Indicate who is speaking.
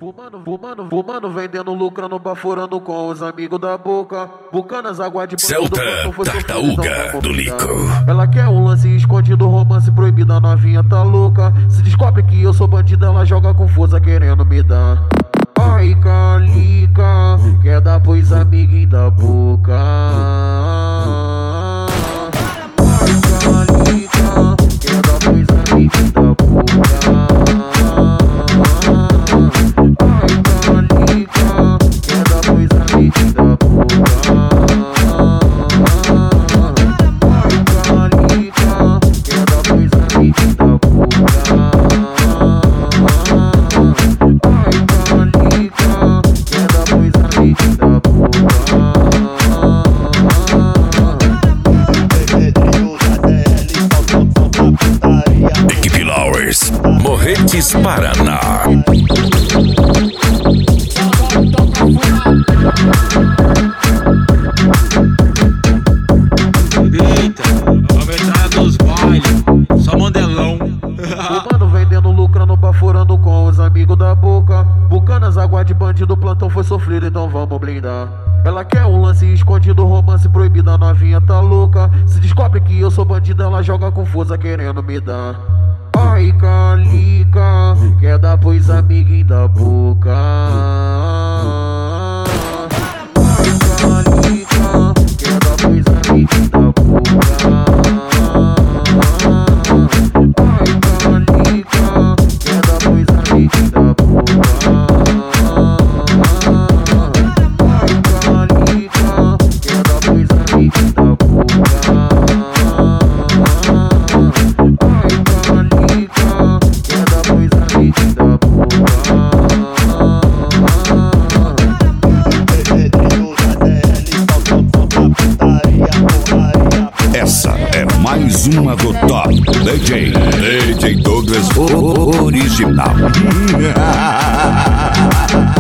Speaker 1: Fumando, vendendo, lucrando, baforando com os amigos da boca. Bucanas, água de
Speaker 2: Celta, tartaruga do Lico.
Speaker 1: Ela quer um lance escondido, romance proibido, a novinha tá louca. Se descobre que eu sou bandida, ela joga com força querendo me dar. Ai, calica, quer dar pros amiguinhos da boca. Ai, calica, quer dar pros amiguinhos da boca.
Speaker 2: Equipe Lowers, Morretes, Paraná.
Speaker 3: Eita, aumentada dos bailes, só modelão.
Speaker 1: Fumando, vendendo, lucrando, baforando com os amigos da boca. Bucanas, água de bandido, plantão foi sofrido, então vamos blindar. Ela quer um lance escondido, romance proibido, a novinha tá louca. Se descobre que eu sou bandido, ela joga com força querendo me dar. Ai, calica, quer dar pros amiguinhos da boca. Ai, calica, quer dar pros amiguinhos da boca. Ai, calica, quer dar pros amiguinhos da boca.
Speaker 2: Essa é mais uma do top DJ Douglas original.